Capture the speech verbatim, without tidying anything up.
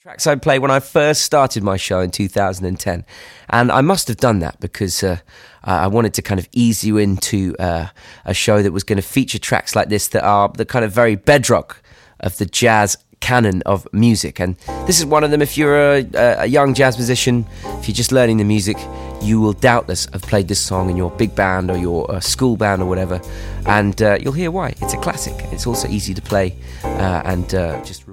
Tracks I played when I first started my show in two thousand ten, and I must have done that because uh, I wanted to kind of ease you into uh, a show that was going to feature tracks like this that are the kind of very bedrock of the jazz canon of music. And this is one of them. If you're a, a young jazz musician, if you're just learning the music, you will doubtless have played this song in your big band or your uh, school band or whatever, and uh, you'll hear why. It's a classic. It's also easy to play uh, and uh, just